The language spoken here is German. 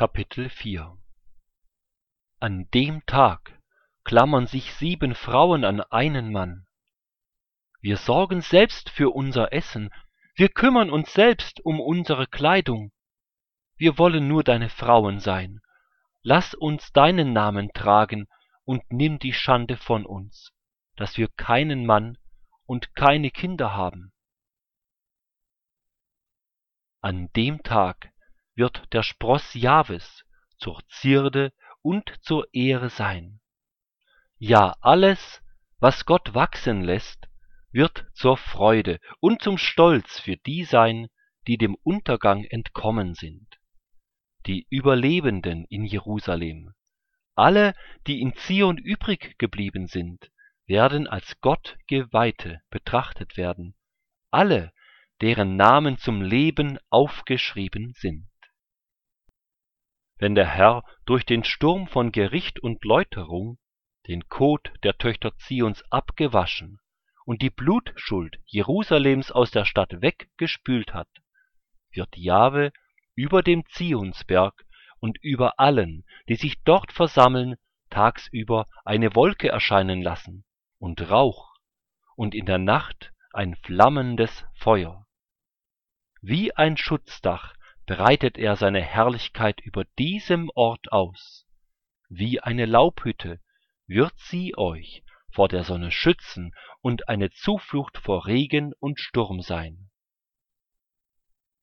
Kapitel 4 An dem Tag klammern sich 7 Frauen an einen Mann. Wir sorgen selbst für unser Essen, wir kümmern uns selbst um unsere Kleidung. Wir wollen nur deine Frauen sein. Lass uns deinen Namen tragen und nimm die Schande von uns, dass wir keinen Mann und keine Kinder haben. An dem Tag wird der Spross Jahwes zur Zierde und zur Ehre sein. Ja, alles, was Gott wachsen lässt, wird zur Freude und zum Stolz für die sein, die dem Untergang entkommen sind. Die Überlebenden in Jerusalem, alle, die in Zion übrig geblieben sind, werden als Gottgeweihte betrachtet werden, alle, deren Namen zum Leben aufgeschrieben sind. Wenn der Herr durch den Sturm von Gericht und Läuterung den Kot der Töchter Zions abgewaschen und die Blutschuld Jerusalems aus der Stadt weggespült hat, wird Jahwe über dem Zionsberg und über allen, die sich dort versammeln, tagsüber eine Wolke erscheinen lassen und Rauch und in der Nacht ein flammendes Feuer. Wie ein Schutzdach breitet er seine Herrlichkeit über diesem Ort aus. Wie eine Laubhütte wird sie euch vor der Sonne schützen und eine Zuflucht vor Regen und Sturm sein.